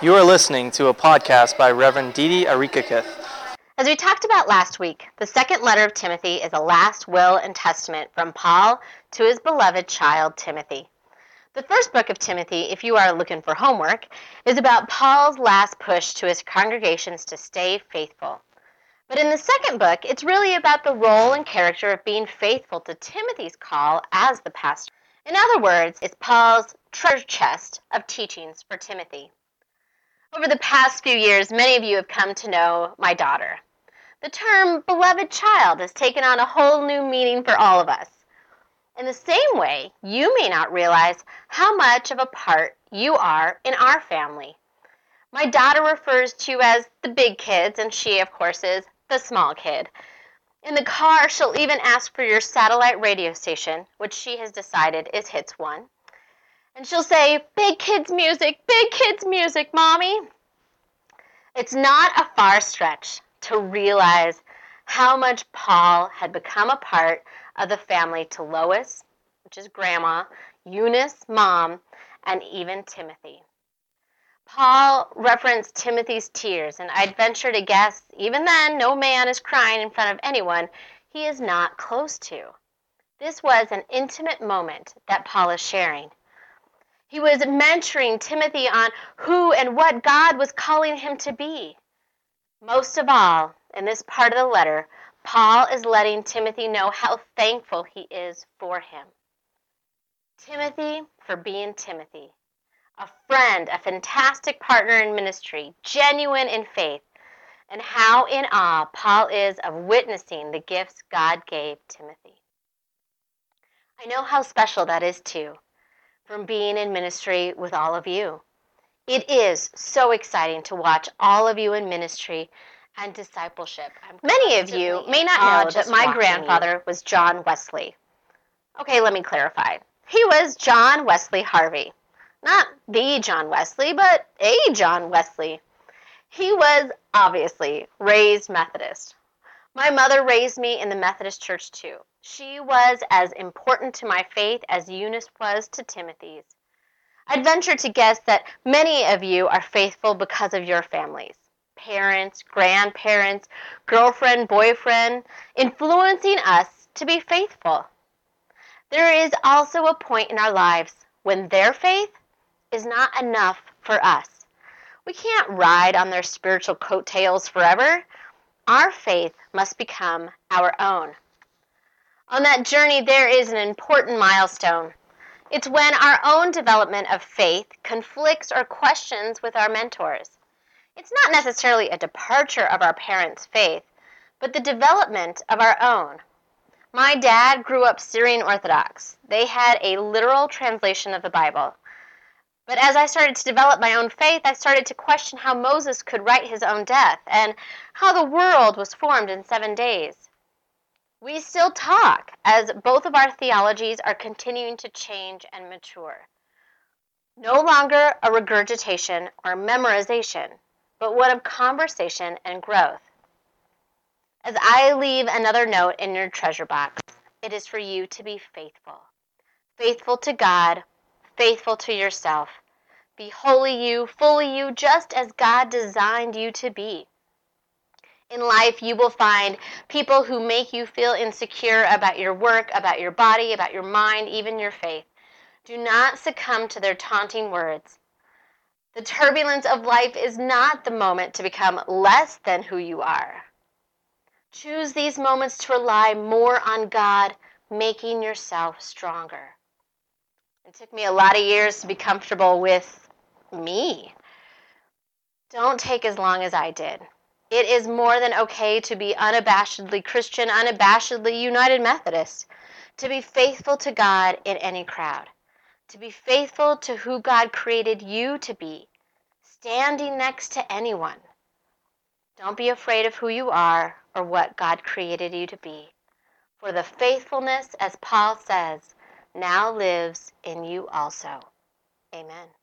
You are listening to a podcast by Reverend Didi Arikakith. As we talked about last week, the second letter of Timothy is a last will and testament from Paul to his beloved child Timothy. The first book of Timothy, if you are looking for homework, is about Paul's last push to his congregations to stay faithful. But in the second book, it's really about the role and character of being faithful to Timothy's call as the pastor. In other words, it's Paul's treasure chest of teachings for Timothy. Over the past few years, many of you have come to know my daughter. The term beloved child has taken on a whole new meaning for all of us. In the same way, you may not realize how much of a part you are in our family. My daughter refers to you as the big kids, and she, of course, is the small kid. In the car, she'll even ask for your satellite radio station, which she has decided is Hits 1. And she'll say, big kids music, Mommy. It's not a far stretch to realize how much Paul had become a part of the family to Lois, which is Grandma, Eunice, Mom, and even Timothy. Paul referenced Timothy's tears, and I'd venture to guess, even then, no man is crying in front of anyone he is not close to. This was an intimate moment that Paul is sharing. He was mentoring Timothy on who and what God was calling him to be. Most of all, in this part of the letter, Paul is letting Timothy know how thankful he is for him. Timothy for being Timothy, a friend, a fantastic partner in ministry, genuine in faith, and how in awe Paul is of witnessing the gifts God gave Timothy. I know how special that is too, from being in ministry with all of you. It is so exciting to watch all of you in ministry and discipleship. Many of you may not know that my grandfather was John Wesley. Okay, let me clarify. He was John Wesley Harvey. Not the John Wesley, but a John Wesley. He was obviously raised Methodist. My mother raised me in the Methodist church too. She was as important to my faith as Eunice was to Timothy's. I'd venture to guess that many of you are faithful because of your families. Parents, grandparents, girlfriend, boyfriend, influencing us to be faithful. There is also a point in our lives when their faith is not enough for us. We can't ride on their spiritual coattails forever. Our faith must become our own. On that journey, there is an important milestone. It's when our own development of faith conflicts or questions with our mentors. It's not necessarily a departure of our parents' faith, but the development of our own. My dad grew up Syrian Orthodox. They had a literal translation of the Bible. But as I started to develop my own faith, I started to question how Moses could write his own death and how the world was formed in 7 days. We still talk as both of our theologies are continuing to change and mature. No longer a regurgitation or memorization, but one of conversation and growth. As I leave another note in your treasure box, it is for you to be faithful. Faithful to God, faithful to yourself. Be wholly you, fully you, just as God designed you to be. In life, you will find people who make you feel insecure about your work, about your body, about your mind, even your faith. Do not succumb to their taunting words. The turbulence of life is not the moment to become less than who you are. Choose these moments to rely more on God, making yourself stronger. It took me a lot of years to be comfortable with me. Don't take as long as I did. It is more than okay to be unabashedly Christian, unabashedly United Methodist, to be faithful to God in any crowd, to be faithful to who God created you to be, standing next to anyone. Don't be afraid of who you are or what God created you to be, for the faithfulness, as Paul says, now lives in you also. Amen.